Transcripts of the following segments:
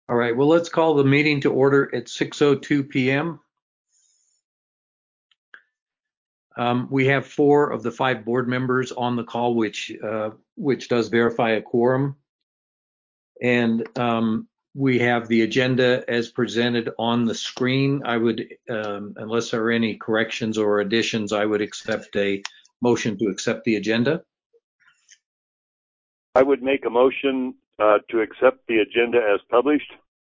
All right, well, let's call the meeting to order at 6:02 p.m. We have 4 of the 5 board members on the call, which does verify a quorum. And we have the agenda as presented on the screen. I would, unless there are any corrections or additions, I would accept a motion to accept the agenda. I would make a motion to accept the agenda as published.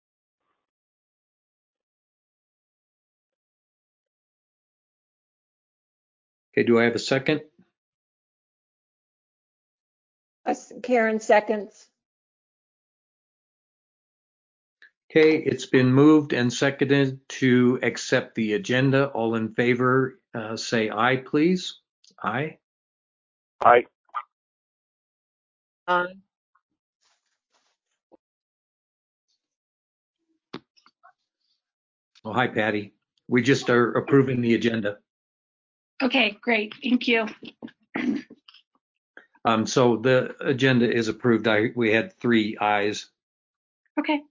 Okay, do I have a second? Karen seconds. Okay, it's been moved and seconded to accept the agenda. All in favor, say aye, please. Aye. Aye. Aye. Oh, hi, Patty. We just are approving the agenda. Okay, great. Thank you. So the agenda is approved. We had 3 ayes. Okay.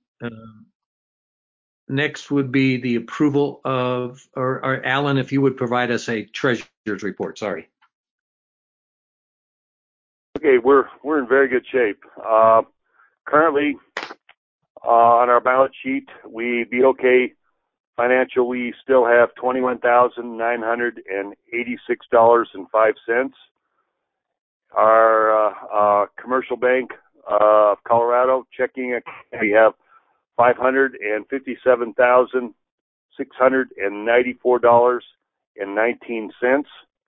Next would be the approval of, or Alan, if you would provide us a treasurer's report. Sorry. Okay, we're in very good shape. Currently, on our balance sheet, we BOK Financial, we still have $21,986.05. Our commercial bank of Colorado checking account, we have $557,694.19.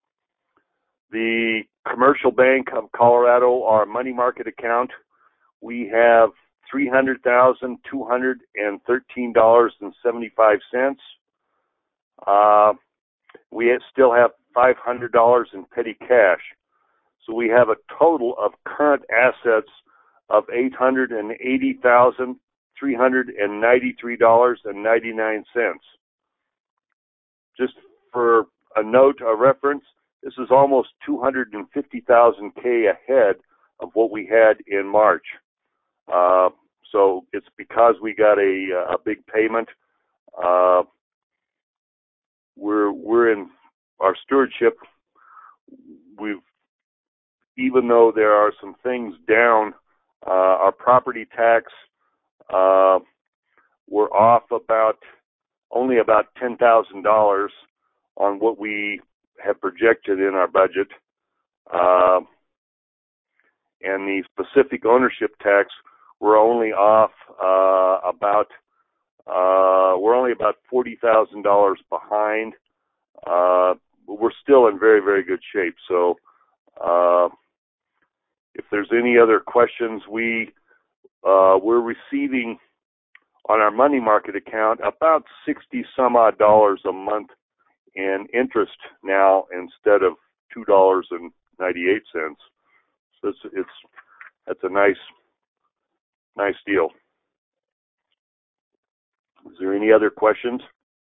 The commercial bank of Colorado, our money market account, we have $300,213.75. We still have $500 in petty cash. So we have a total of current assets of $880,393.99. Just for a note, a reference, this is almost 250,000 K ahead of what we had in March. So it's because we got a big payment. We're in our stewardship. Even though there are some things down, our property tax, we're off only about $10,000 on what we have projected in our budget. And the specific ownership tax, we're only off about $40,000 behind. But we're still in very, very good shape. So if there's any other questions, we're receiving on our money market account about 60 some odd dollars a month in interest now instead of $2.98. So that's a nice deal. Is there any other questions?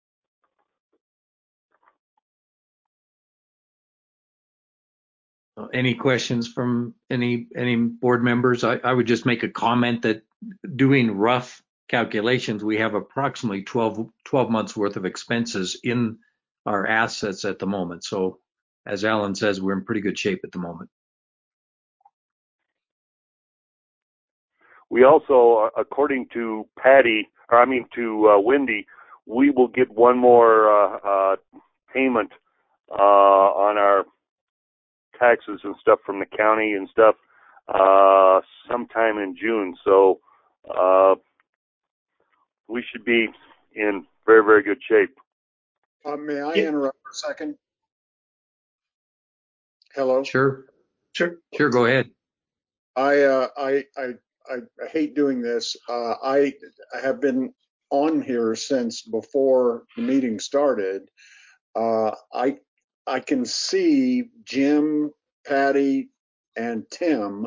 Any questions from any board members? I would just make a comment that doing rough calculations, we have approximately 12 months worth of expenses in our assets at the moment. So as Alan says, we're in pretty good shape at the moment. We also, according to Wendy, we will get one more payment on our taxes and stuff from the county and stuff sometime in June. So we should be in very, very good shape. May I interrupt for a second? Hello? Sure. Go ahead. I hate doing this. I have been on here since before the meeting started. I can see Jim, Patty, and Tim.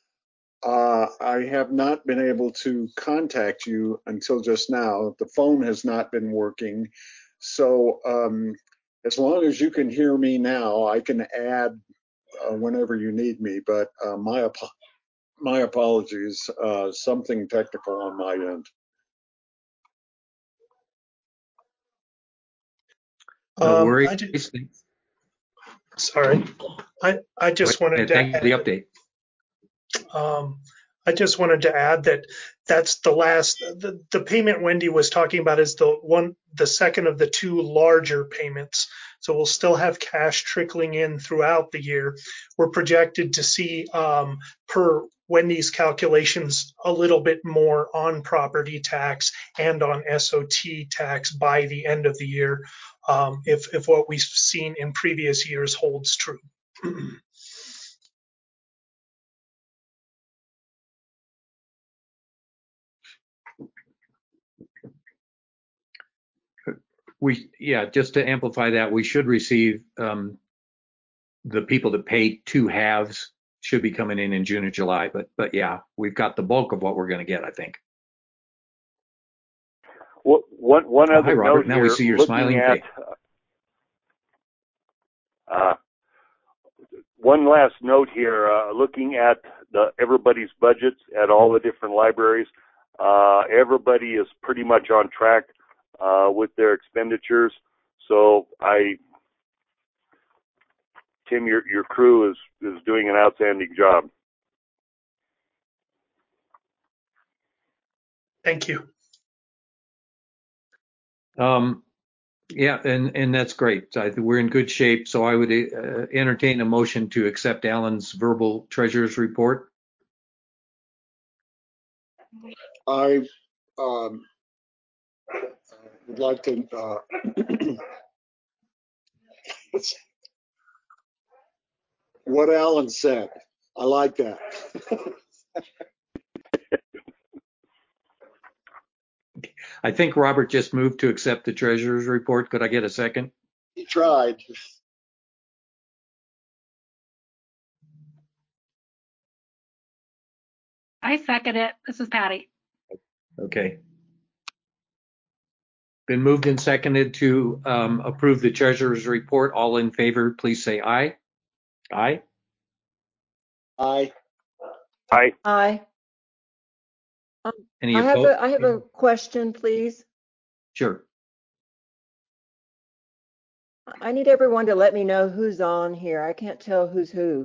I have not been able to contact you until just now. The phone has not been working. So as long as you can hear me now, I can add whenever you need me. But my apologies. Something technical on my end. No worries. Sorry. I just wanted to Thank you for the update. I just wanted to add that that's the payment Wendy was talking about is the second of the two larger payments. So we'll still have cash trickling in throughout the year. We're projected to see, per Wendy's calculations, a little bit more on property tax and on SOT tax by the end of the year, if what we've seen in previous years holds true. Just to amplify that, we should receive the people that paid two halves should be coming in June or July. But yeah, we've got the bulk of what we're going to get, I think. One other hi, Robert. note Now here, we see your smiling face. One last note here, looking at everybody's budgets at all the different libraries, everybody is pretty much on track with their expenditures. So Tim, your crew is doing an outstanding job. Thank you. Yeah, and that's great. We're in good shape. So I would entertain a motion to accept Alan's verbal treasurer's report. I would like to what Alan said. I like that. I think Robert just moved to accept the treasurer's report. Could I get a second? He tried. I second it. This is Patty. Okay. Been moved and seconded to approve the treasurer's report. All in favor, please say aye. Aye. Aye. Aye. Aye. Any I have opposed? I have a question, please. Sure. I need everyone to let me know who's on here. I can't tell who's who.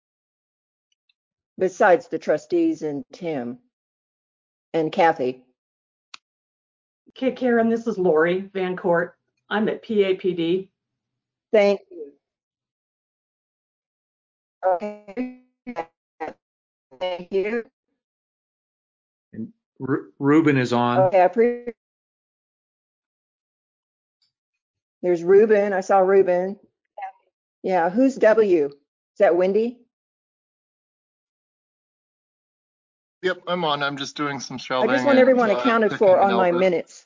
Besides the trustees and Tim and Kathy. Okay, Karen, this is Lori Van Court. I'm at PAPD. Thank you. Okay. Thank you. And Ruben is on. Okay, there's Ruben. I saw Ruben. Yeah, who's W? Is that Wendy? Yep, I'm on. I'm just doing some I shelving. just want everyone accounted for on my minutes.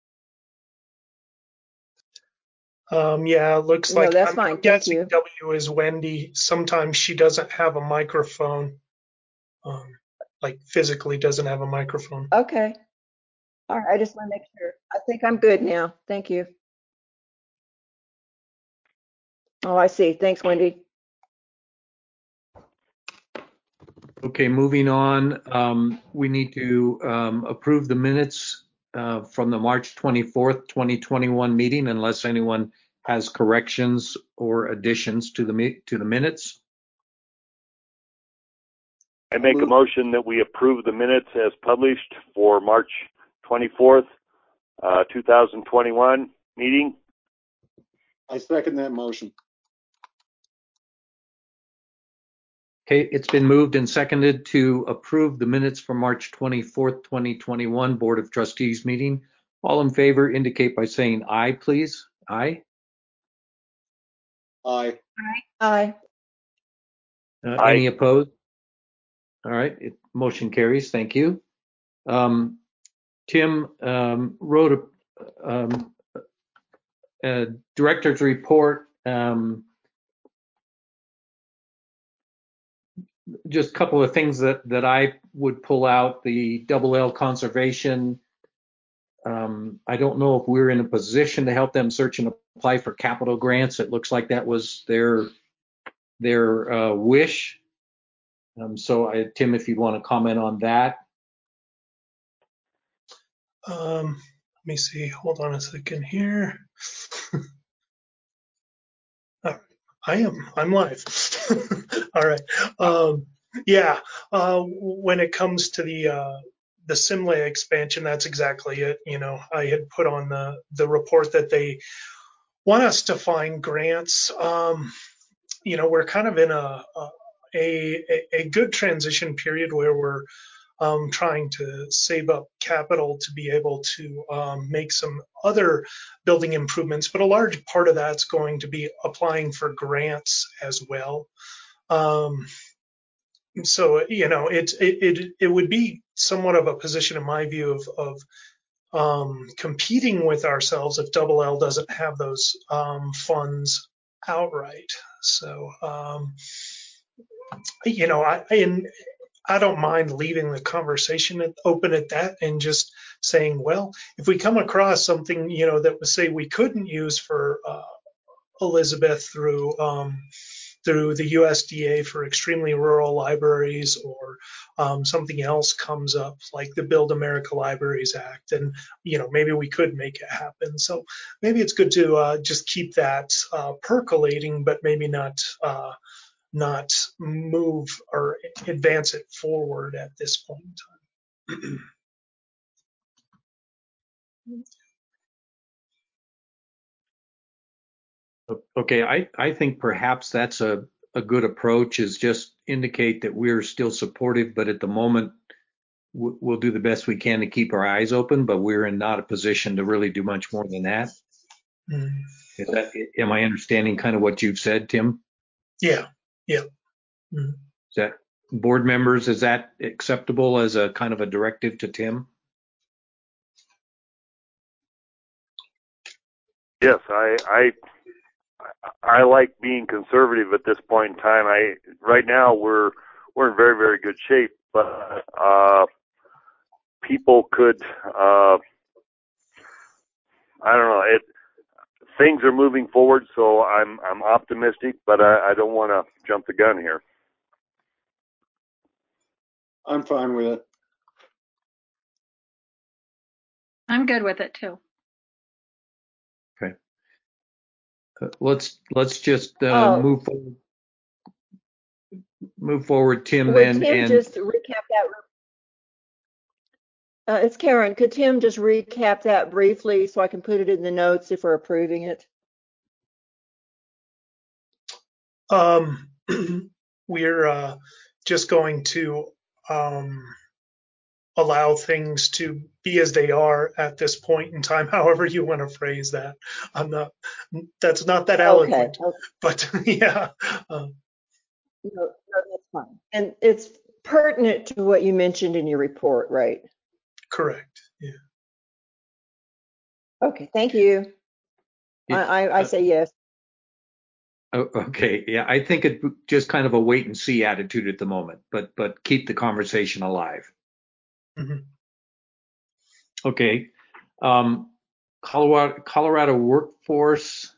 Yeah, it looks like that's fine. I'm Thank guessing you. W is Wendy. Sometimes she doesn't have a microphone, like physically doesn't have a microphone. Okay. All right. I just want to make sure. I think I'm good now. Thank you. Oh, I see. Thanks, Wendy. Okay, moving on. We need to approve the minutes from the March 24th, 2021 meeting, unless anyone has corrections or additions to the minutes. I make a motion that we approve the minutes as published for March 24th, 2021 meeting. I second that motion. Okay, it's been moved and seconded to approve the minutes for March 24th, 2021 Board of Trustees meeting. All in favor indicate by saying aye, please. Aye. Aye. Aye. Aye. Any opposed? All right, motion carries. Thank you. Tim wrote a director's report. Just a couple of things that I would pull out. The Double L Conservation. I don't know if we're in a position to help them search and apply for capital grants. It looks like that was their wish. So, Tim, if you'd want to comment on that. Let me see. Hold on a second here. I'm live. All right. Yeah. When it comes to the Simlay expansion, that's exactly it. I had put on the report that they want us to find grants. We're kind of in a good transition period where we're trying to save up capital to be able to make some other building improvements, but a large part of that's going to be applying for grants as well. So it would be somewhat of a position in my view of competing with ourselves if Double L doesn't have those funds outright. So I don't mind leaving the conversation open at that and just saying, well, if we come across something, that would say we couldn't use for Elizabeth through the USDA for extremely rural libraries, or something else comes up like the Build America Libraries Act, and maybe we could make it happen. So maybe it's good to just keep that percolating, but maybe not move or advance it forward at this point in time. Okay, I think perhaps that's a good approach, is just indicate that we're still supportive, but at the moment we'll do the best we can to keep our eyes open, but we're in not a position to really do much more than that. Am I understanding kind of what you've said, Tim? Yeah. Is that, board members, is that acceptable as a kind of a directive to Tim? Yes, I like being conservative at this point in time. Right now we're in very, very good shape, but people could I don't know, things are moving forward, so I'm optimistic, but I don't want to jump the gun here. I'm fine with it. I'm good with it too. Okay. Let's just move forward, Tim. Would then Tim and just recap that? It's Karen. Could Tim just recap that briefly so I can put it in the notes if we're approving it? We're just going to allow things to be as they are at this point in time, however you want to phrase that. That's not that eloquent, Okay. but yeah. No, that's fine. And it's pertinent to what you mentioned in your report, right? Correct. Yeah. Okay, thank you. I say yes. Okay, yeah, I think it just kind of a wait and see attitude at the moment, but keep the conversation alive. Mm-hmm. Okay, Colorado workforce.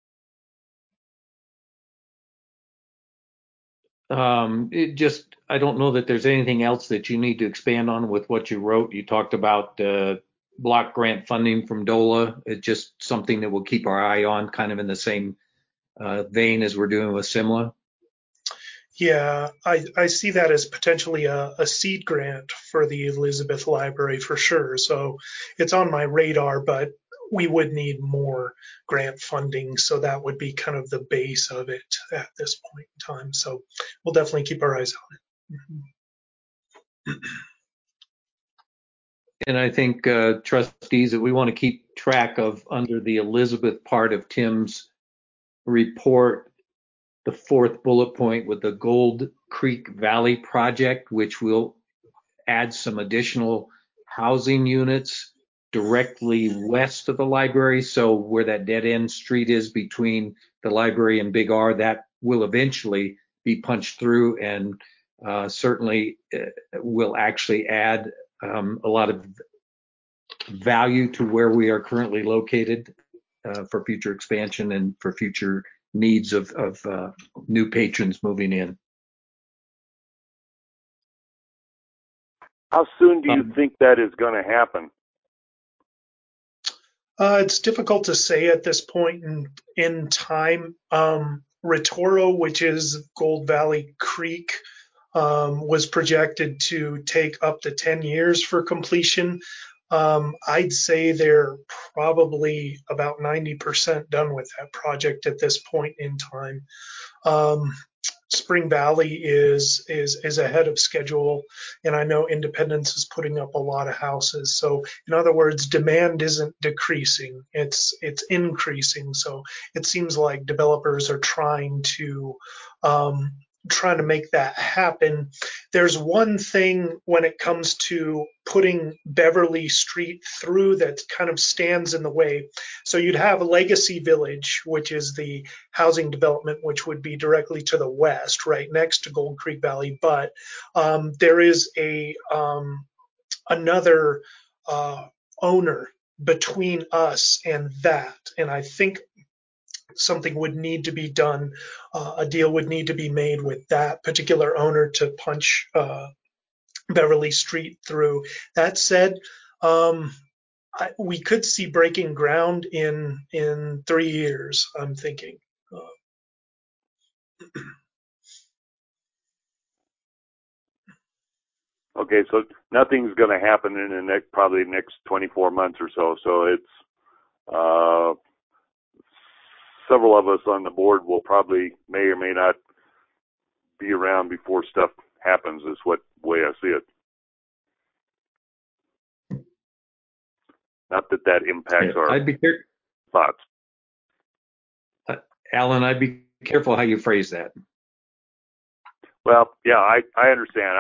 I don't know that there's anything else that you need to expand on with what you wrote. You talked about block grant funding from DOLA. It's just something that we'll keep our eye on, kind of in the same vein as we're doing with SIMLA. Yeah, I see that as potentially a seed grant for the Elizabeth Library for sure. So it's on my radar, but we would need more grant funding. So that would be kind of the base of it at this point in time. So we'll definitely keep our eyes on it. Mm-hmm. And I think, trustees, that we want to keep track of under the Elizabeth part of Tim's report, the fourth bullet point with the Gold Creek Valley project, which will add some additional housing units directly west of the library. So where that dead end street is between the library and Big R, that will eventually be punched through, and certainly will actually add a lot of value to where we are currently located for future expansion and for future needs of new patrons moving in. How soon do you think that is going to happen? It's difficult to say at this point in time. Ritoro, which is Gold Valley Creek, was projected to take up to 10 years for completion. I'd say they're probably about 90% done with that project at this point in time. Spring Valley is ahead of schedule, and I know Independence is putting up a lot of houses. So in other words, demand isn't decreasing; it's increasing. So it seems like developers are trying to make that happen. There's one thing when it comes to putting Beverly Street through that kind of stands in the way. So you'd have Legacy Village, which is the housing development, which would be directly to the west, right next to Gold Creek Valley. But there is another owner between us and that, and I think something would need to be done. A deal would need to be made with that particular owner to punch Beverly Street through. That said, we could see breaking ground in 3 years, I'm thinking. Okay, so nothing's going to happen in the probably next 24 months or so. So it's several of us on the board will probably may or may not be around before stuff happens. Is what way I see it. Not that impacts our thoughts. Alan, I'd be careful how you phrase that. Well, yeah, I understand.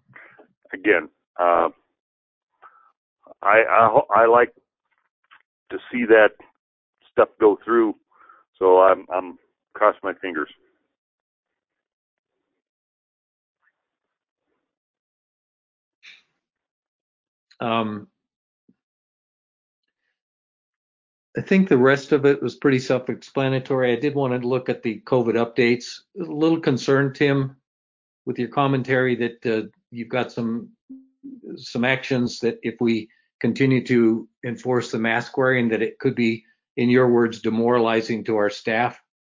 I like to see that stuff go through, so I'm crossing my fingers. I think the rest of it was pretty self-explanatory. I did want to look at the COVID updates. A little concerned, Tim, with your commentary that you've got some actions that if we continue to enforce the mask wearing, that it could be, in your words, demoralizing to our staff.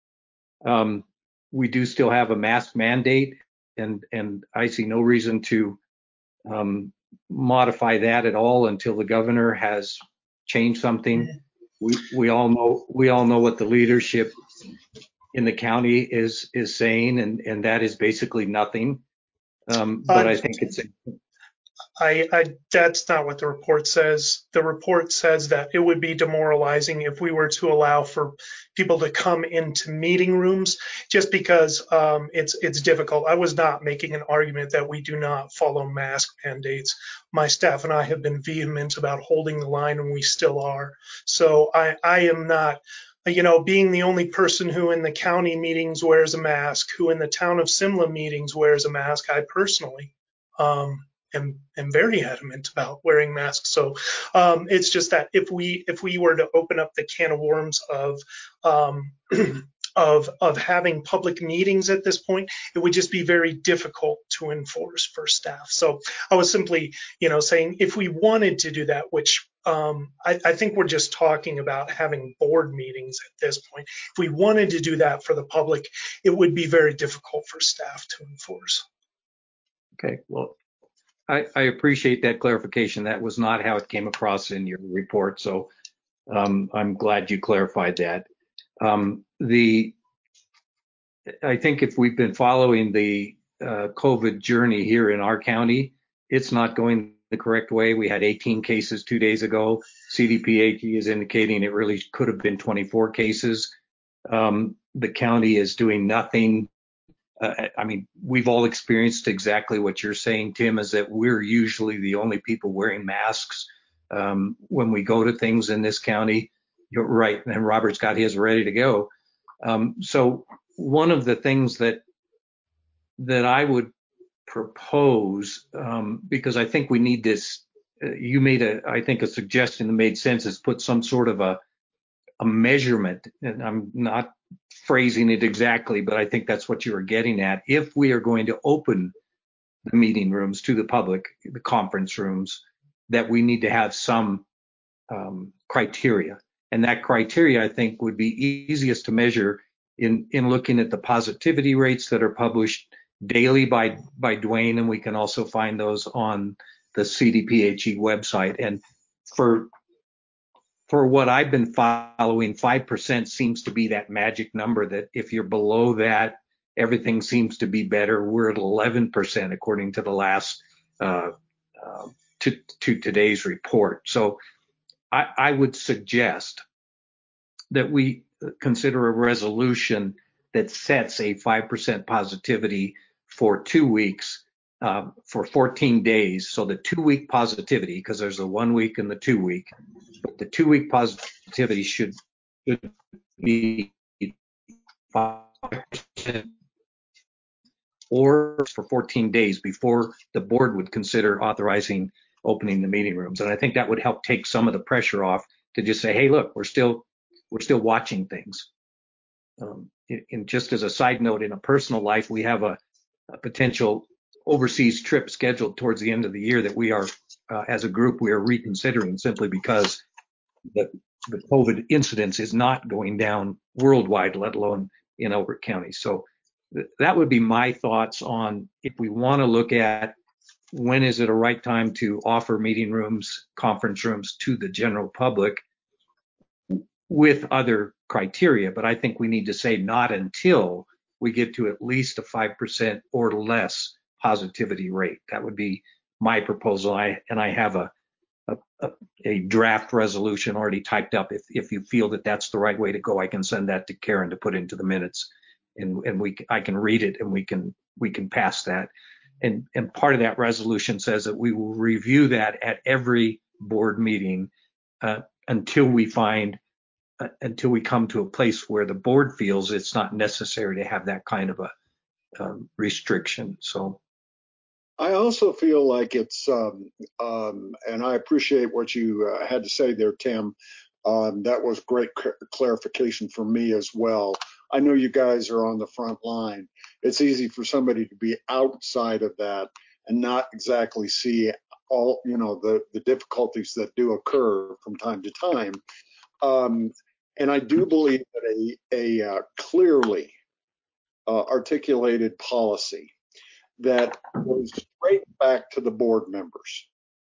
We do still have a mask mandate, and I see no reason to modify that at all until the governor has changed something. We all know what the leadership in the county is saying, and that is basically nothing. But I think it's that's not what the report says. The report says that it would be demoralizing if we were to allow for people to come into meeting rooms, just because it's difficult. I was not making an argument that we do not follow mask mandates. My staff and I have been vehement about holding the line, and we still are. So I am not, being the only person who in the county meetings wears a mask, who in the town of Simla meetings wears a mask. I personally am very adamant about wearing masks. So it's just that if we were to open up the can of worms of having public meetings at this point, it would just be very difficult to enforce for staff. So I was simply, saying if we wanted to do that, which I think we're just talking about having board meetings at this point. If we wanted to do that for the public, it would be very difficult for staff to enforce. Okay, well, I appreciate that clarification. That was not how it came across in your report, so I'm glad you clarified that. I think if we've been following the COVID journey here in our county, it's not going the correct way. We had 18 cases 2 days ago. CDPHE is indicating it really could have been 24 cases. The county is doing nothing. We've all experienced exactly what you're saying, Tim, is that we're usually the only people wearing masks when we go to things in this county. You're right, and Robert's got his ready to go. So one of the things that I would propose, because I think we need this, you made a suggestion that made sense, is put some sort of a measurement, and I'm not phrasing it exactly, but I think that's what you were getting at. If we are going to open the meeting rooms to the public, the conference rooms, that we need to have some criteria. And that criteria, I think, would be easiest to measure in looking at the positivity rates that are published daily by Dwayne, and we can also find those on the CDPHE website. And for what I've been following, 5% seems to be that magic number that if you're below that, everything seems to be better. We're at 11% according to the last to today's report. So I would suggest that we consider a resolution that sets a 5% positivity for 2 weeks, for 14 days. So the 2-week positivity, because there's the 1 week and the 2 week, but the 2-week positivity should be 5% or for 14 days before the board would consider authorizing opening the meeting rooms. And I think that would help take some of the pressure off to just say, hey, look, we're still watching things. And just as a side note, in a personal life, we have a potential overseas trip scheduled towards the end of the year that we are, as a group, we are reconsidering simply because the COVID incidence is not going down worldwide, let alone in Elbert County. So that would be my thoughts on if we want to look at when is it a right time to offer meeting rooms, conference rooms to the general public with other criteria. But I think we need to say not until we get to at least a 5% or less positivity rate. That would be my proposal. I have a draft resolution already typed up. If you feel that that's the right way to go, I can send that to Karen to put into the minutes, and I can read it and we can pass that. And part of that resolution says that we will review that at every board meeting until we come to a place where the board feels it's not necessary to have that kind of a restriction. So I also feel like it's, and I appreciate what you had to say there, Tim. That was great clarification for me as well. I know you guys are on the front line. It's easy for somebody to be outside of that and not exactly see all, the difficulties that do occur from time to time. And I do believe that a clearly articulated policy that goes straight back to the board members.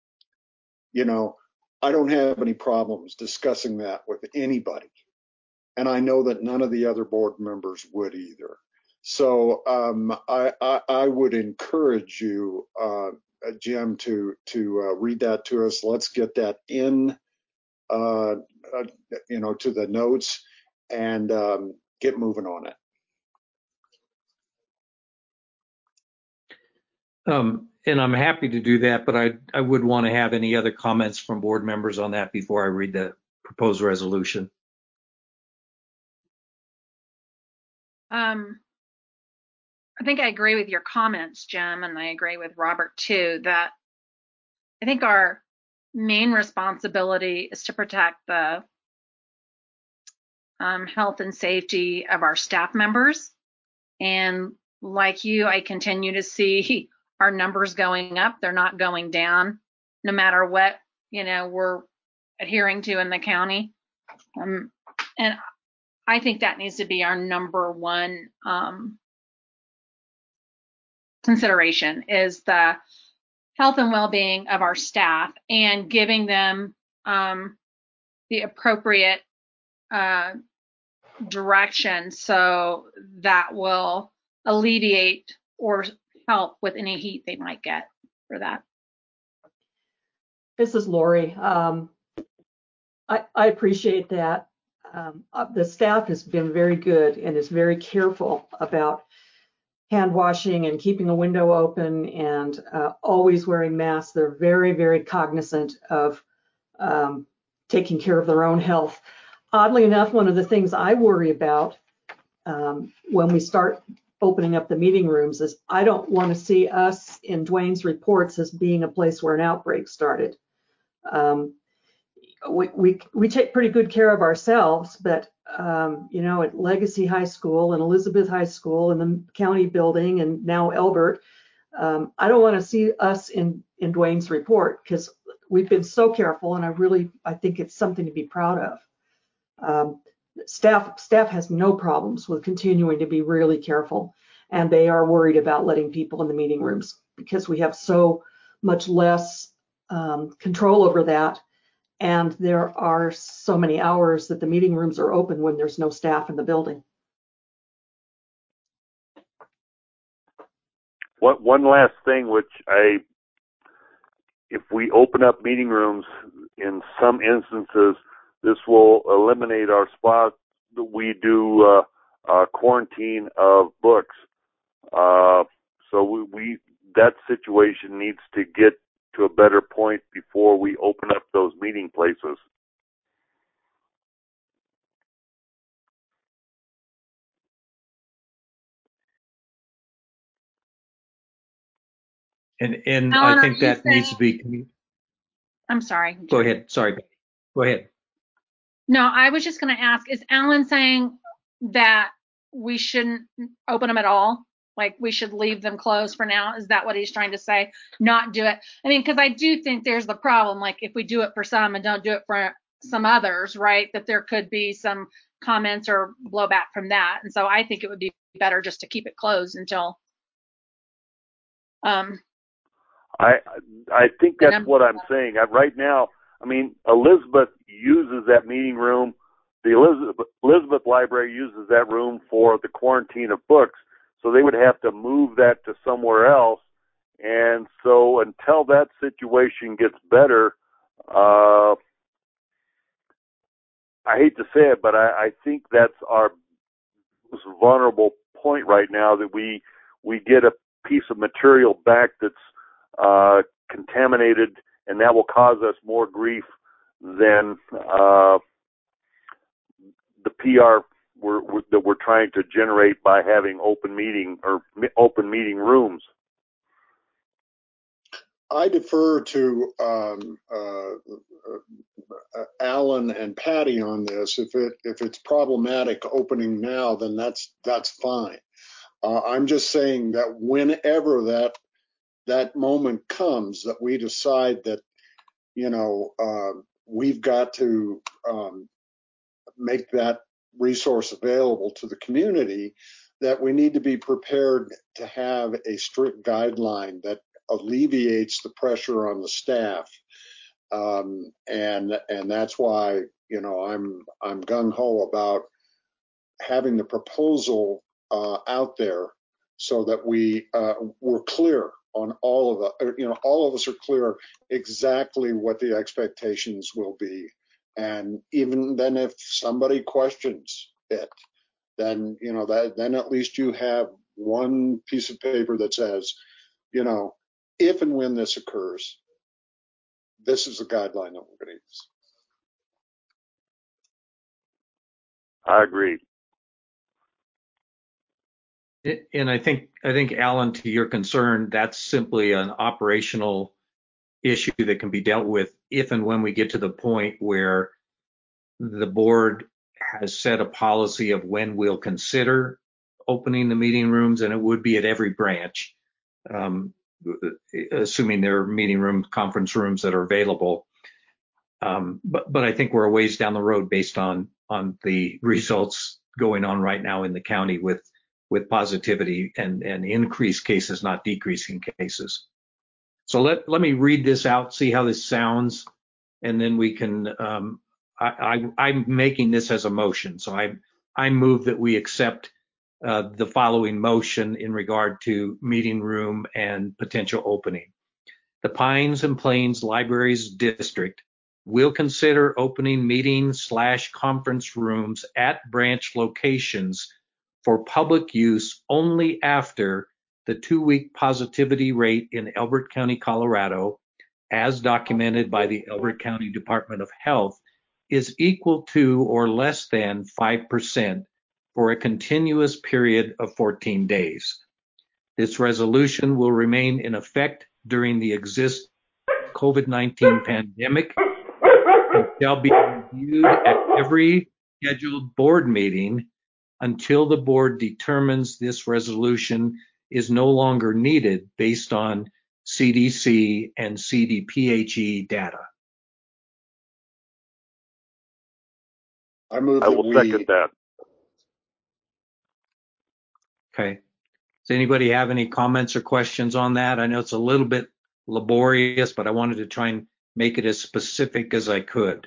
I don't have any problems discussing that with anybody. And I know that none of the other board members would either. So I would encourage you, Jim, to read that to us. Let's get that in, to the notes and get moving on it. And I'm happy to do that, but I would want to have any other comments from board members on that before I read the proposed resolution. I think I agree with your comments, Jim, and I agree with Robert too, that I think our main responsibility is to protect the health and safety of our staff members. And like you, I continue to see our numbers going up. They're not going down, no matter what, we're adhering to in the county. And I think that needs to be our number one consideration, is the health and well-being of our staff and giving them the appropriate direction so that will alleviate or help with any heat they might get for that. This is Lori. I appreciate that. The staff has been very good and is very careful about hand washing and keeping a window open and always wearing masks. They're very, very cognizant of taking care of their own health. Oddly enough, one of the things I worry about when we start opening up the meeting rooms is I don't want to see us in Dwayne's reports as being a place where an outbreak started. We take pretty good care of ourselves, but at Legacy High School and Elizabeth High School and the county building and now Elbert, I don't want to see us in Dwayne's report because we've been so careful, and I think it's something to be proud of. staff has no problems with continuing to be really careful, and they are worried about letting people in the meeting rooms because we have so much less control over that. And there are so many hours that the meeting rooms are open when there's no staff in the building. One last thing, if we open up meeting rooms, in some instances, this will eliminate our spot that we do quarantine of books. So that situation needs to get to a better point before we open up those meeting places. And Alan, I think are you that needs to saying- be. I'm sorry. Go ahead. Sorry. Go ahead. No, I was just going to ask, is Alan saying that we shouldn't open them at all? Like we should leave them closed for now? Is that what he's trying to say? Not do it? I mean, because I do think there's the problem, like if we do it for some and don't do it for some others, right? That there could be some comments or blowback from that. And so I think it would be better just to keep it closed until I think that's what I'm saying. Right now, I mean, Elizabeth uses that meeting room. The Elizabeth Library uses that room for the quarantine of books. So they would have to move that to somewhere else. And so until that situation gets better, I hate to say it, but I think that's our most vulnerable point right now, that we get a piece of material back that's contaminated, and that will cause us more grief than the PR that we're trying to generate by having open meeting rooms. I defer to Alan and Patty on this. If it's problematic opening now, then that's fine. I'm just saying that whenever that moment comes that we decide that, we've got to make that resource available to the community, that we need to be prepared to have a strict guideline that alleviates the pressure on the staff. And that's why, I'm gung-ho about having the proposal out there so that we're clear on all of it. All of us are clear exactly what the expectations will be. And even then, if somebody questions it, then, then at least you have one piece of paper that says, if and when this occurs, this is the guideline that we're going to use. I agree. And I think, Alan, to your concern, that's simply an operational issue that can be dealt with if and when we get to the point where the board has set a policy of when we'll consider opening the meeting rooms, and it would be at every branch, assuming there are meeting rooms, conference rooms that are available. But I think we're a ways down the road based on the results going on right now in the county with positivity and increased cases, not decreasing cases. So let me read this out, see how this sounds, and then we can, I'm making this as a motion. So I move that we accept the following motion in regard to meeting room and potential opening. The Pines and Plains Libraries District will consider opening meeting/conference rooms at branch locations for public use only after the 2-week positivity rate in Elbert County, Colorado, as documented by the Elbert County Department of Health, is equal to or less than 5% for a continuous period of 14 days. This resolution will remain in effect during the existing COVID-19 pandemic and shall be reviewed at every scheduled board meeting until the board determines this resolution is no longer needed based on CDC and CDPHE data. I move I that will second that. Okay. Does anybody have any comments or questions on that? I know it's a little bit laborious, but I wanted to try and make it as specific as I could.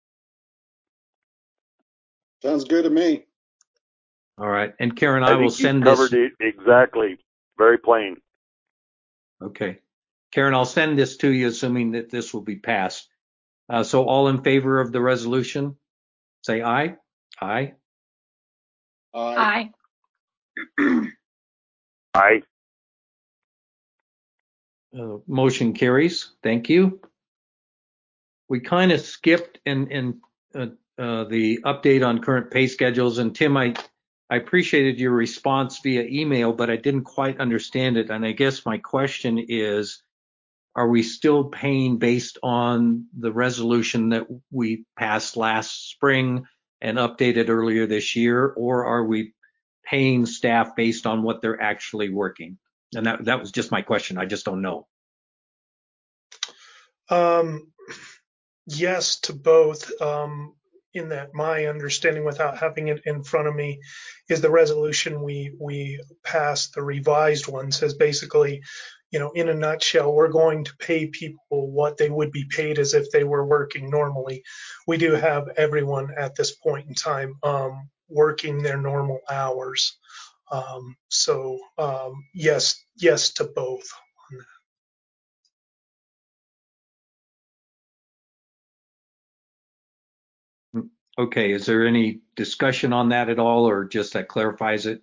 Sounds good to me. All right. And Karen, I I will think you send covered this. it exactly. Very plain. Okay. Karen, I'll send this to you, assuming that this will be passed. So all in favor of the resolution, say aye. Aye. Aye. Aye. Motion carries. Thank you. We kind of skipped the update on current pay schedules. And Tim, I appreciated your response via email, but I didn't quite understand it. And I guess my question is, are we still paying based on the resolution that we passed last spring and updated earlier this year, or are we paying staff based on what they're actually working? And that was just my question. I just don't know. Yes to both. In that my understanding, without having it in front of me, is the resolution we passed, the revised one, says basically, in a nutshell, we're going to pay people what they would be paid as if they were working normally. We do have everyone at this point in time working their normal hours. So yes to both. Okay, is there any discussion on that at all, or just that clarifies it?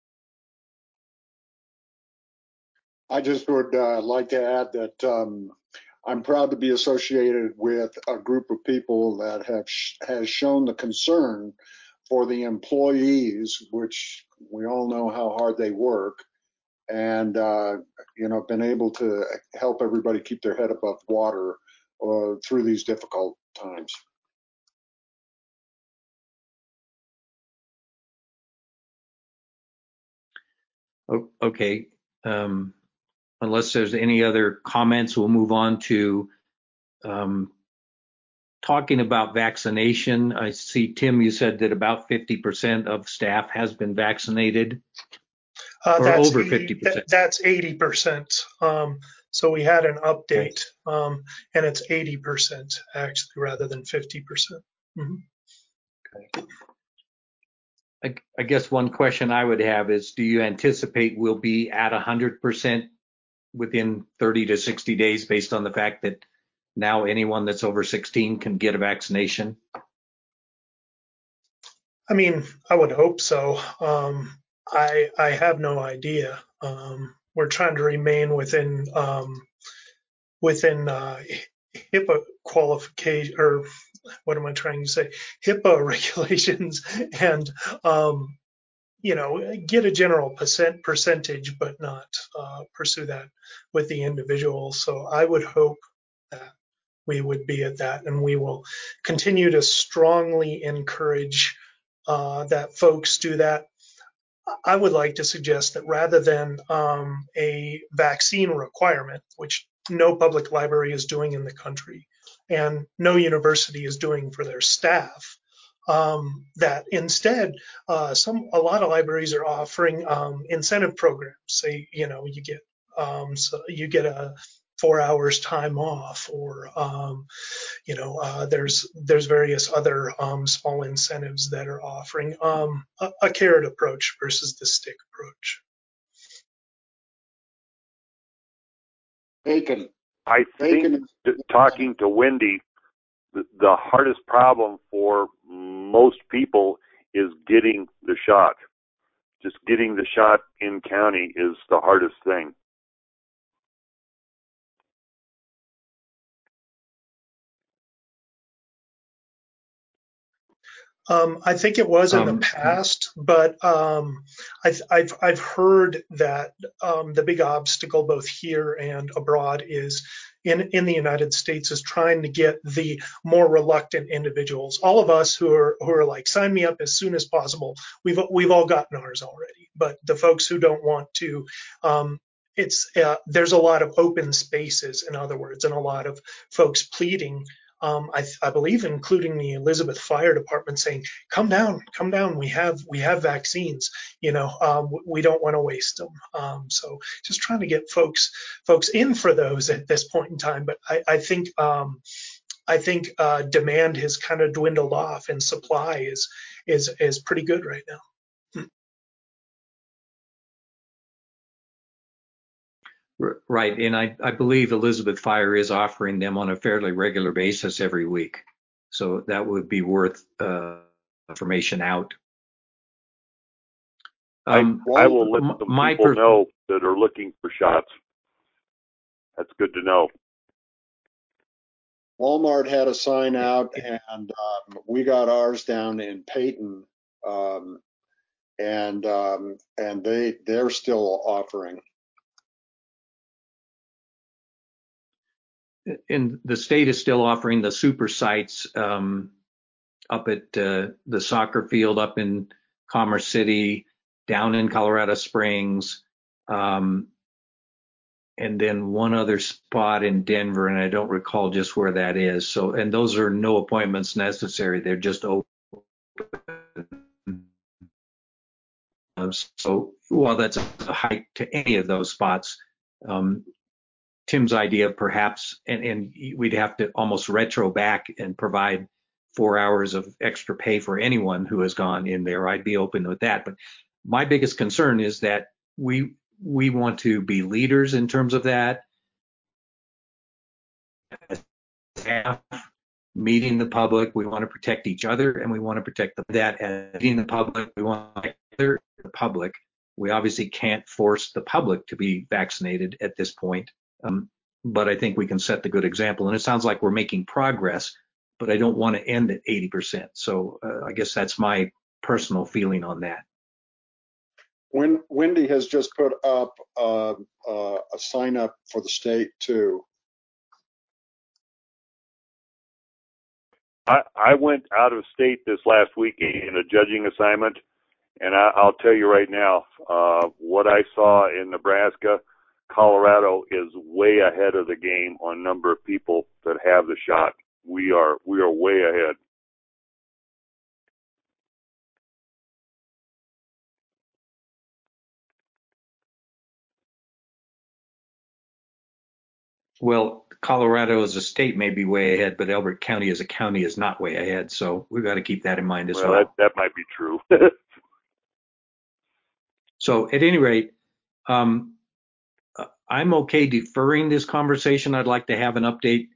I just would like to add that I'm proud to be associated with a group of people that has shown the concern for the employees, which we all know how hard they work, and been able to help everybody keep their head above water through these difficult times. Okay. Unless there's any other comments, we'll move on to talking about vaccination. I see, Tim, you said that about 50% of staff has been vaccinated, or That's over 80, 50%. that's 80%. So we had an update, and it's 80% actually rather than 50%. Mm-hmm. Okay. I guess one question I would have is, do you anticipate we'll be at 100% within 30 to 60 days based on the fact that now anyone that's over 16 can get a vaccination? I mean, I would hope so. I have no idea. We're trying to remain within HIPAA qualification, or what am I trying to say? HIPAA regulations, and get a general percentage, but not pursue that with the individual. So I would hope that we would be at that, and we will continue to strongly encourage that folks do that. I would like to suggest that rather than a vaccine requirement, which no public library is doing in the country and no university is doing for their staff, that instead a lot of libraries are offering incentive programs. Say, you get a 4 hours time off, or there's various other small incentives that are offering a carrot approach versus the stick approach. Bacon. I think talking to Wendy, the hardest problem for most people is getting the shot. Just getting the shot in county is the hardest thing. I think it was in the past, but I've heard that the big obstacle both here and abroad is in the United States is trying to get the more reluctant individuals. All of us who are like, sign me up as soon as possible. We've all gotten ours already, but the folks who don't want to, there's a lot of open spaces, in other words, and a lot of folks pleading I believe including the Elizabeth Fire Department saying, come down, we have vaccines, we don't want to waste them. So just trying to get folks in for those at this point in time. But I think demand has kind of dwindled off, and supply is pretty good right now. Right, and I believe Elizabeth Fire is offering them on a fairly regular basis every week, so that would be worth information out. I will let some people know that are looking for shots. That's good to know. Walmart had a sign out, and we got ours down in Peyton, and they're still offering. And the state is still offering the super sites up at the soccer field up in Commerce City, down in Colorado Springs, and then one other spot in Denver, and I don't recall just where that is. So, and those are no appointments necessary; they're just open. So, while that's a hike to any of those spots, Tim's idea perhaps, and we'd have to almost retro back and provide 4 hours of extra pay for anyone who has gone in there. I'd be open with that. But my biggest concern is that we want to be leaders in terms of that. Staff, meeting the public, we want to protect each other, and we want to protect that. And meeting the public, we want to protect the public. We obviously can't force the public to be vaccinated at this point. But I think we can set the good example. And it sounds like we're making progress, but I don't want to end at 80%. So I guess that's my personal feeling on that. Wendy has just put up a sign up for the state too. I went out of state this last week in a judging assignment, and I'll tell you right now, what I saw in Nebraska, Colorado is way ahead of the game on number of people that have the shot. We are way ahead. Well, Colorado as a state may be way ahead, but Elbert County as a county is not way ahead. So we've got to keep that in mind as well. That might be true. So at any rate, I'm okay deferring this conversation. I'd like to have an update.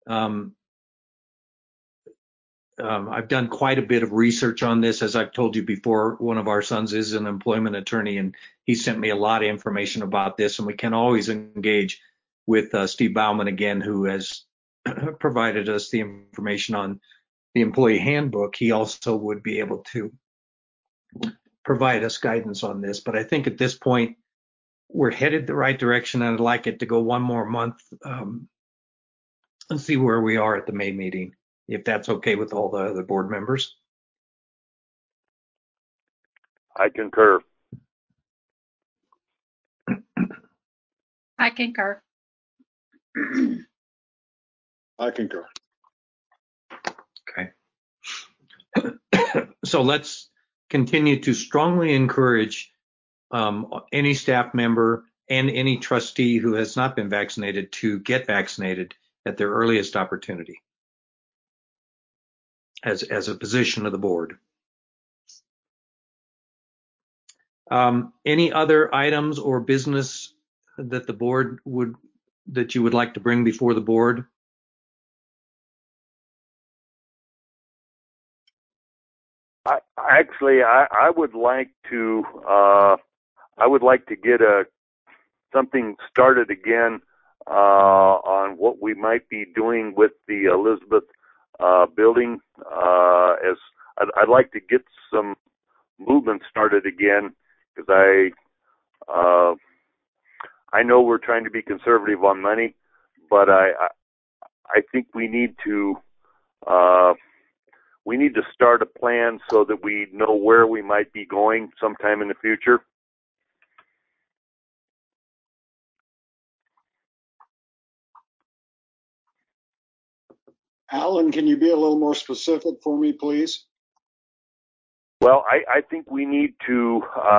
I've done quite a bit of research on this. As I've told you before, one of our sons is an employment attorney, and he sent me a lot of information about this, and we can always engage with Steve Bauman again, who has provided us the information on the employee handbook. He also would be able to provide us guidance on this. But I think at this point, we're headed the right direction, and I'd like it to go one more month and see where we are at the May meeting, if that's okay with all the other board members. I concur. I concur. I concur. Okay. So let's continue to strongly encourage any staff member and any trustee who has not been vaccinated to get vaccinated at their earliest opportunity as a position of the board. Any other items or business that the board that you would like to bring before the board? I would like to get something started again on what we might be doing with the Elizabeth building. As I'd like to get some movement started again, because I know we're trying to be conservative on money, but I think we need to start a plan so that we know where we might be going sometime in the future. Alan, can you be a little more specific for me, please? Well, I think we need to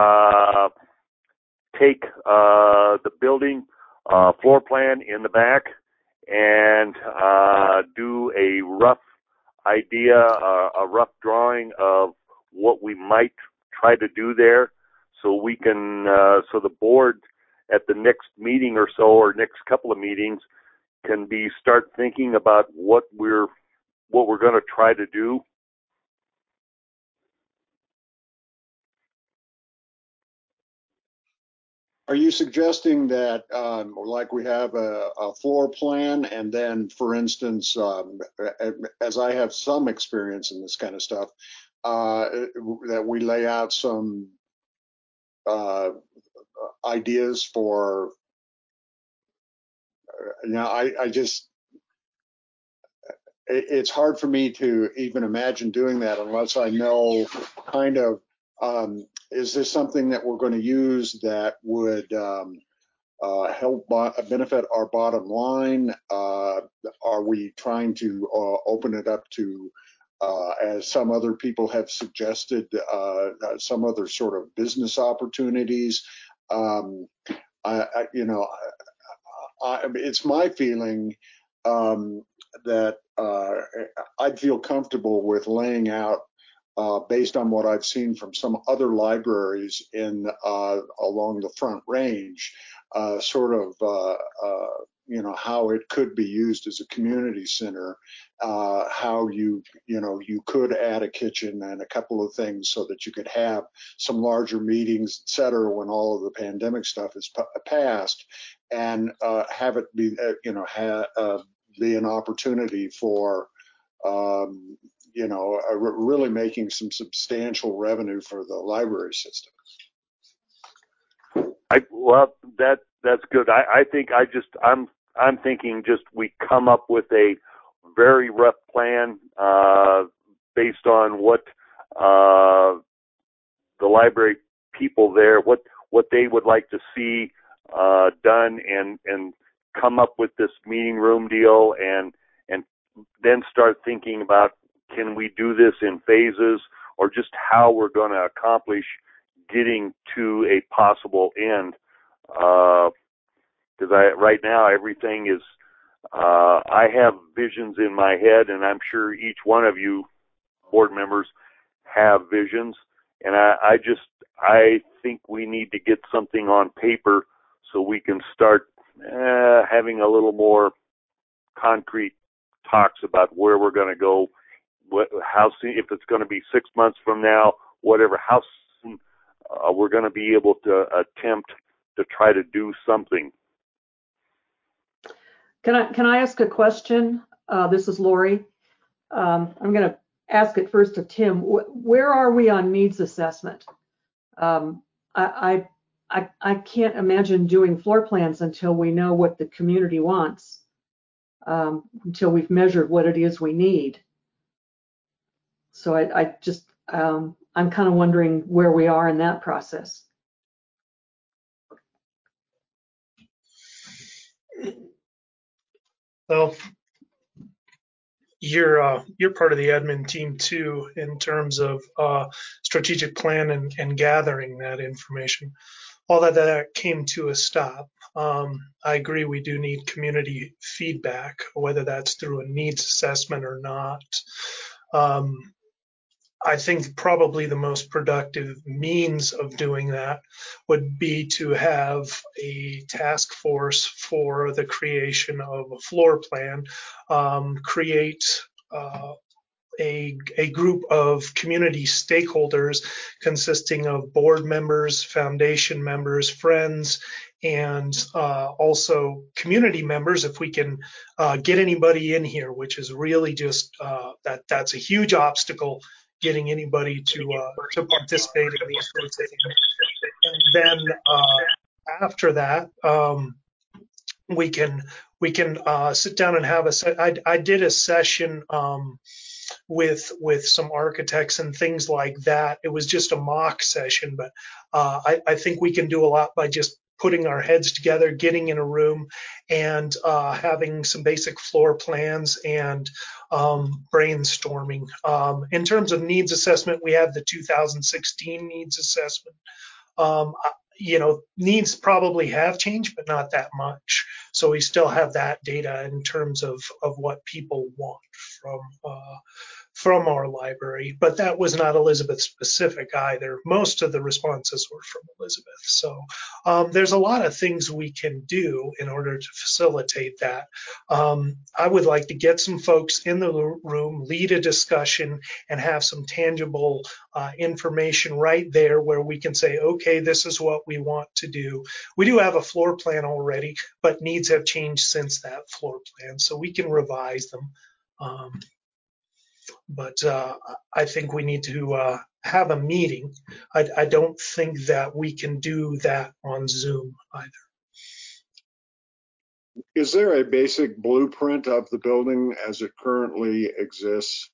take the building floor plan in the back and do a rough idea, a rough drawing of what we might try to do there, so we can, so the board at the next meeting or so, or next couple of meetings, can start thinking about what we're going to try to do. Are you suggesting that, like we have a floor plan, and then, for instance, as I have some experience in this kind of stuff, that we lay out some ideas for, I just, it's hard for me to even imagine doing that unless I know kind of, is this something that we're going to use that would help benefit our bottom line? Are we trying to open it up to, as some other people have suggested, some other sort of business opportunities? It's my feeling that I'd feel comfortable with laying out, based on what I've seen from some other libraries in along the Front Range, sort of how it could be used as a community center, how you could add a kitchen and a couple of things so that you could have some larger meetings, et cetera, when all of the pandemic stuff is passed, and have it be be an opportunity for really making some substantial revenue for the library system. Well, that's good. I think I'm thinking just we come up with a very rough plan based on what the library people there, what they would like to see done, and come up with this meeting room deal, and then start thinking about, can we do this in phases, or just how we're going to accomplish getting to a possible end. Because right now everything is, I have visions in my head, and I'm sure each one of you board members have visions, and I think we need to get something on paper so we can start having a little more concrete talks about where we're going to go, how soon, if it's going to be 6 months from now, whatever, how soon we're going to be able to attempt to try to do something. Can I ask a question? This is Lori. I'm going to ask it first to Tim. Where are we on needs assessment? I can't imagine doing floor plans until we know what the community wants, until we've measured what it is we need. So I just, I'm kind of wondering where we are in that process. Well, you're part of the admin team too, in terms of strategic plan and gathering that information. All that came to a stop. I agree, we do need community feedback, whether that's through a needs assessment or not. I think probably the most productive means of doing that would be to have a task force for the creation of a floor plan, create a group of community stakeholders consisting of board members, foundation members, friends, and also community members, if we can get anybody in here, which is really just that's a huge obstacle, getting anybody to participate in these sorts of things. And then after that, we can sit down and have I did a session with some architects and things like that. It was just a mock session, but I think we can do a lot by just putting our heads together, getting in a room, and having some basic floor plans and brainstorming. In terms of needs assessment, we have the 2016 needs assessment. Needs probably have changed, but not that much. So we still have that data in terms of what people want from our library, but that was not Elizabeth specific either. Most of the responses were from Elizabeth. So there's a lot of things we can do in order to facilitate that. I would like to get some folks in the room, lead a discussion, and have some tangible information right there where we can say, okay, this is what we want to do. We do have a floor plan already, but needs have changed since that floor plan, so we can revise them. But I think we need to have a meeting. I don't think that we can do that on Zoom either. Is there a basic blueprint of the building as it currently exists?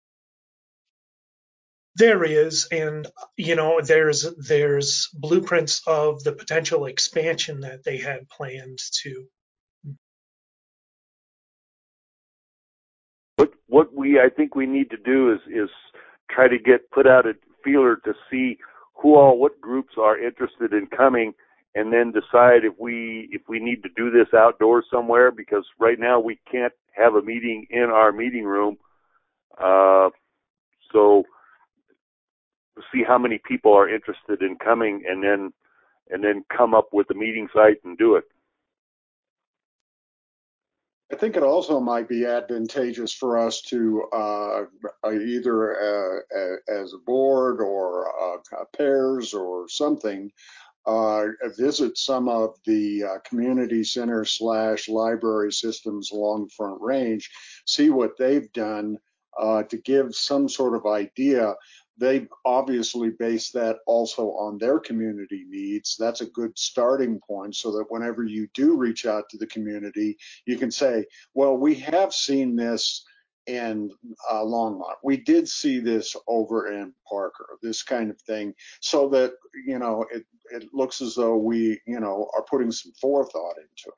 There is, and there's blueprints of the potential expansion that they had planned to. What I think we need to do is try to put out a feeler to see what groups are interested in coming, and then decide if we need to do this outdoors somewhere, because right now we can't have a meeting in our meeting room. So see how many people are interested in coming, and then come up with the meeting site and do it. I think it also might be advantageous for us to either as a board or pairs or something, visit some of the community center / library systems along Front Range, see what they've done to give some sort of idea. They obviously base that also on their community needs. That's a good starting point, so that whenever you do reach out to the community, you can say, well, we have seen this in Longmont. We did see this over in Parker, this kind of thing, so that, it looks as though we, are putting some forethought into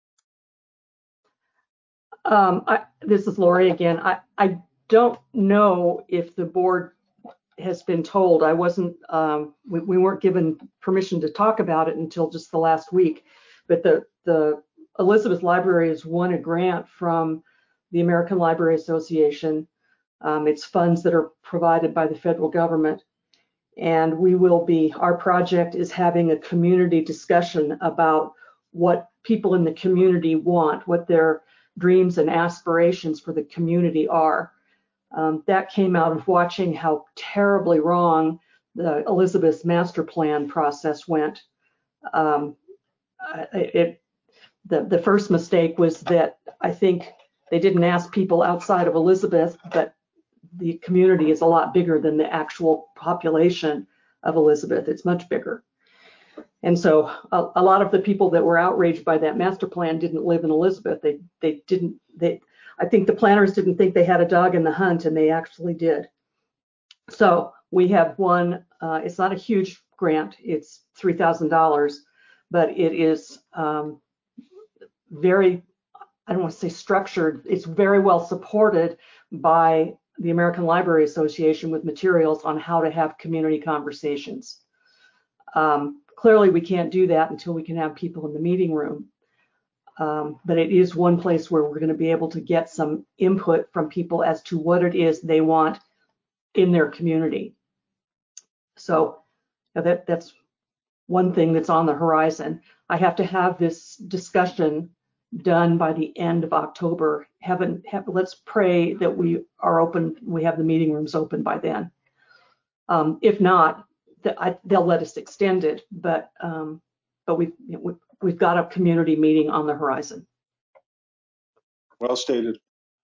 it. This is Lori again. I don't know if the board has been told. I wasn't, we weren't given permission to talk about it until just the last week, but the Elizabeth Library has won a grant from the American Library Association. It's funds that are provided by the federal government. And our project is having a community discussion about what people in the community want, what their dreams and aspirations for the community are. That came out of watching how terribly wrong the Elizabeth's master plan process went. The first mistake was that I think they didn't ask people outside of Elizabeth, but the community is a lot bigger than the actual population of Elizabeth. It's much bigger. And so a lot of the people that were outraged by that master plan didn't live in Elizabeth. I think the planners didn't think they had a dog in the hunt, and they actually did. So we have one, it's not a huge grant, it's $3,000, but it is very, I don't want to say structured, it's very well supported by the American Library Association with materials on how to have community conversations. Clearly we can't do that until we can have people in the meeting room. But it is one place where we're going to be able to get some input from people as to what it is they want in their community. So that's one thing that's on the horizon. I have to have this discussion done by the end of October. Let's pray that we are open, we have the meeting rooms open by then. If not, they'll let us extend it, but we've got a community meeting on the horizon. Well stated.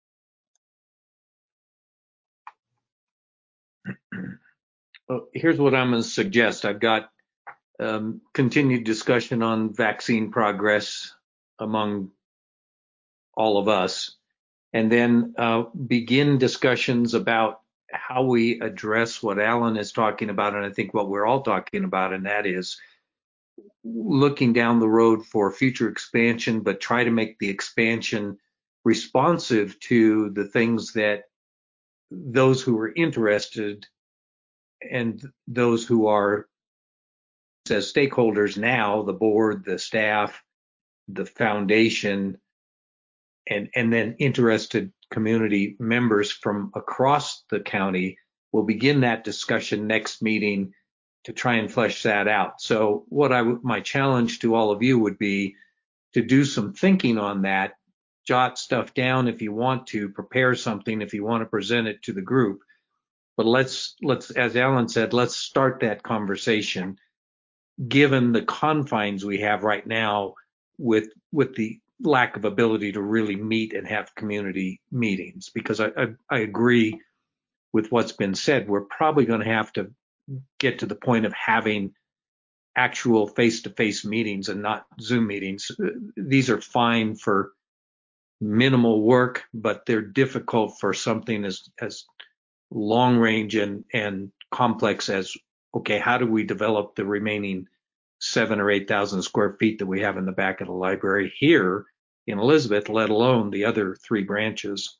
Well, here's what I'm going to suggest. I've got continued discussion on vaccine progress among all of us, and then begin discussions about how we address what Alan is talking about, and I think what we're all talking about, and that is looking down the road for future expansion, but try to make the expansion responsive to the things that those who are interested and those who are as stakeholders now, the board, the staff, the foundation, and then interested community members from across the county will begin that discussion next meeting to try and flesh that out. So my challenge to all of you would be to do some thinking on that, jot stuff down if you want to, prepare something if you want to present it to the group. But let's, as Alan said, let's start that conversation given the confines we have right now with the lack of ability to really meet and have community meetings. Because I agree with what's been said. We're probably going to have to get to the point of having actual face-to-face meetings and not Zoom meetings. These are fine for minimal work, but they're difficult for something as long range and complex as, okay, how do we develop the remaining 7,000 or 8,000 square feet that we have in the back of the library here in Elizabeth, let alone the other 3 branches.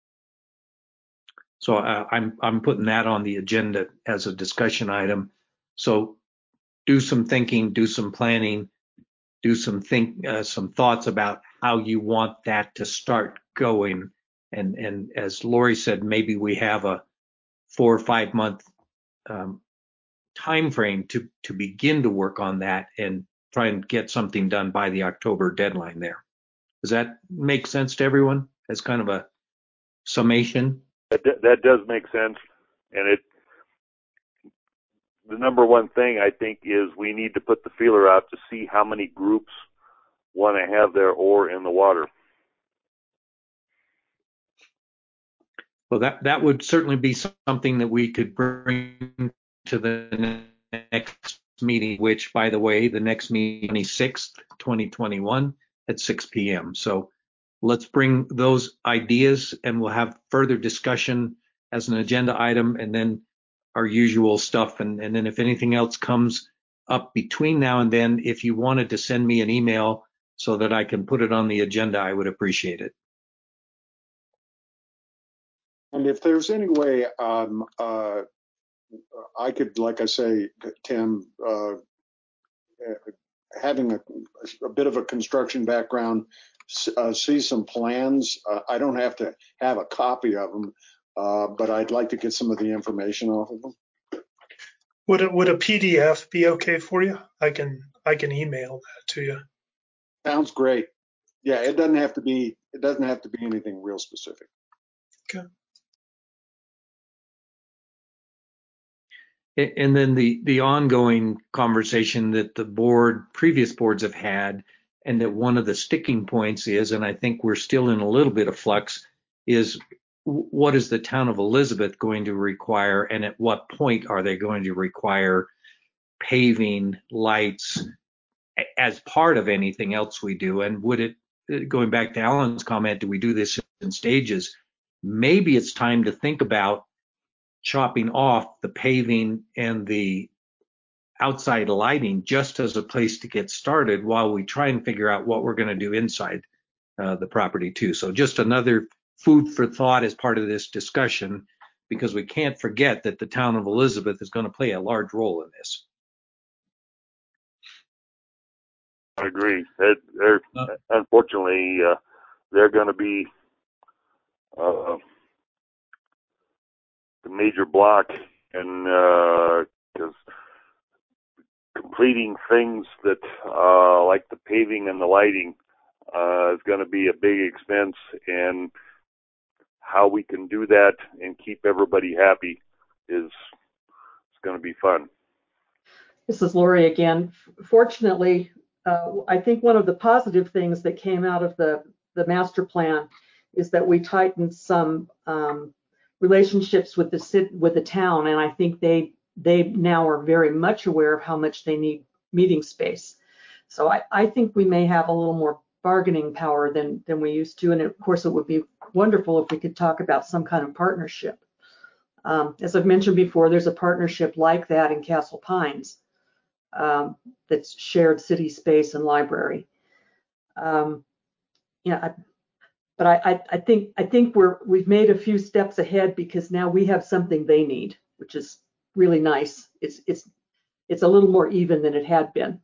So I'm putting that on the agenda as a discussion item. So do some thinking, do some planning, do some thoughts about how you want that to start going. And as Lori said, maybe we have a 4 or 5 month time frame to begin to work on that and try and get something done by the October deadline there. Does that make sense to everyone as kind of a summation? That does make sense. And the number one thing I think is we need to put the feeler out to see how many groups want to have their oar in the water. Well, that would certainly be something that we could bring to the next meeting, which, by the way, the next meeting, 26th, 2021 at 6 p.m. So let's bring those ideas and we'll have further discussion as an agenda item and then our usual stuff. And then if anything else comes up between now and then, if you wanted to send me an email so that I can put it on the agenda, I would appreciate it. And if there's any way I could, like I say, Tim, having a bit of a construction background, see some plans. I don't have to have a copy of them, but I'd like to get some of the information off of them. Would a PDF be okay for you? I can email that to you. Sounds great. Yeah, it doesn't have to be anything real specific. Okay. And then the ongoing conversation that the previous boards have had, and that one of the sticking points is, and I think we're still in a little bit of flux, is what is the town of Elizabeth going to require, and at what point are they going to require paving, lights, as part of anything else we do? And would it, going back to Alan's comment, do we do this in stages? Maybe it's time to think about chopping off the paving and the outside lighting just as a place to get started while we try and figure out what we're going to do inside the property too. So just another food for thought as part of this discussion, because we can't forget that the town of Elizabeth is going to play a large role in this. I agree. Unfortunately, they're going to be the major block, and because completing things that like the paving and the lighting is going to be a big expense, and how we can do that and keep everybody happy is going to be fun. This is Lori again. Fortunately, I think one of the positive things that came out of the master plan is that we tightened some relationships with the town, and I think they now are very much aware of how much they need meeting space. So I think we may have a little more bargaining power than we used to, and of course it would be wonderful if we could talk about some kind of partnership. As I've mentioned before, there's a partnership like that in Castle Pines. that's shared city space and library. Yeah, but I think we've made a few steps ahead because now we have something they need, which is really nice. It's a little more even than it had been.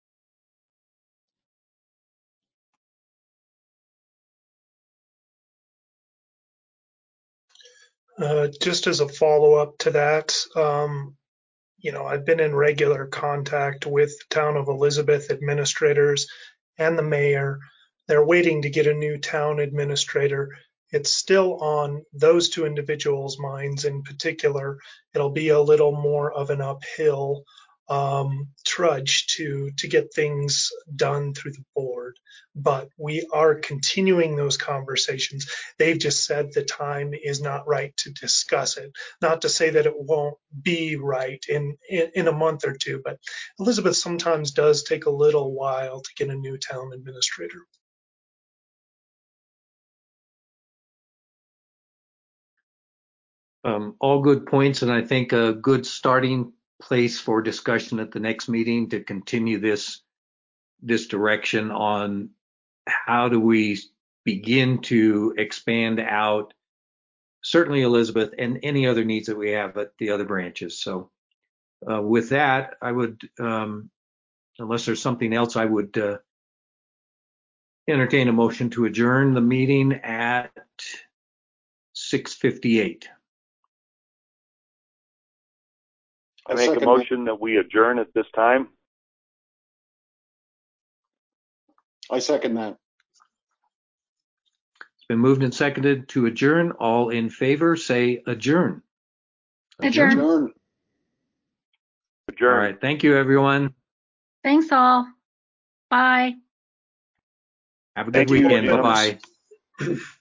Just as a follow-up to that, I've been in regular contact with the Town of Elizabeth administrators and the mayor. They're waiting to get a new town administrator. It's still on those two individuals' minds in particular. It'll be a little more of an uphill trudge to get things done through the board. But we are continuing those conversations. They've just said the time is not right to discuss it. Not to say that it won't be right in a month or two, but Elizabeth sometimes does take a little while to get a new town administrator. All good points, and I think a good starting place for discussion at the next meeting to continue this direction on how do we begin to expand out, certainly Elizabeth and any other needs that we have at the other branches. So with that, I would, unless there's something else, I would entertain a motion to adjourn the meeting at 6:58. I make a motion that we adjourn at this time. I second that. It's been moved and seconded to adjourn. All in favor, say adjourn. Adjourn. Adjourn. Adjourn. All right. Thank you, everyone. Thanks all. Bye. Have a good Thank you, weekend. Jim. Bye-bye.